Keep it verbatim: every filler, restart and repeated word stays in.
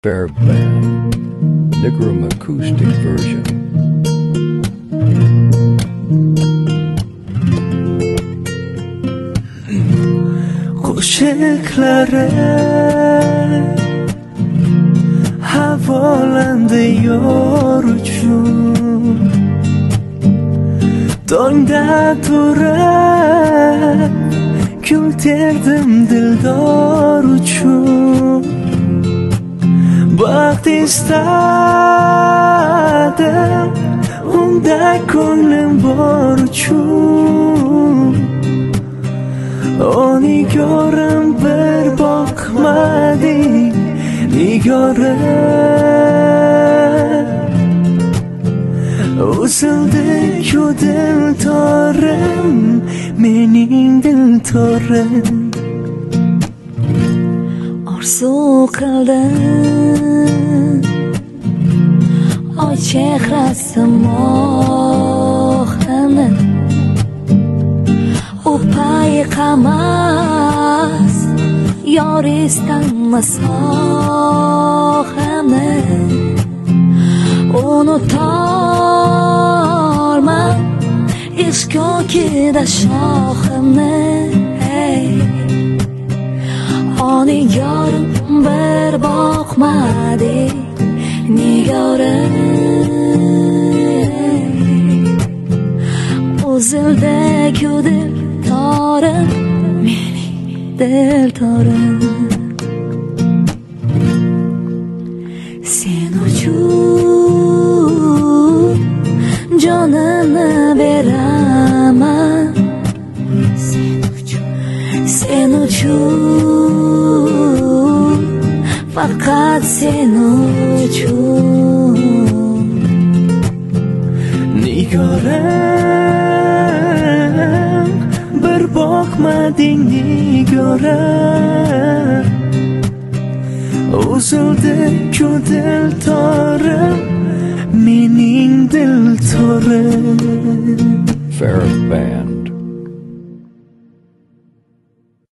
Fairbairn Nickerum acoustic version. Qo'shiqlari havolandi yor uchun, tongda turib kul terdim dildor uchun. Baxt istadim unda ko'nglim bor uchun. O nigorim bir boqmading nigorim, uzildi-ku diltorim, mening diltorim. Orzu qildim oy chehrasi mohini, u payqamas yor istanmas ohini. Unutolmam ishq ko'kida shohimni. Hey, o nigorim bir boqmading nigorim, uzildi-ku diltorim, mening diltorim. Sen uchun jonimni beraman, sen uchun, sen uchun, faqat sen uchun. Nigorim bir boqmading nigorim, uzildi-ku diltorim, mening diltorim. Fairbairn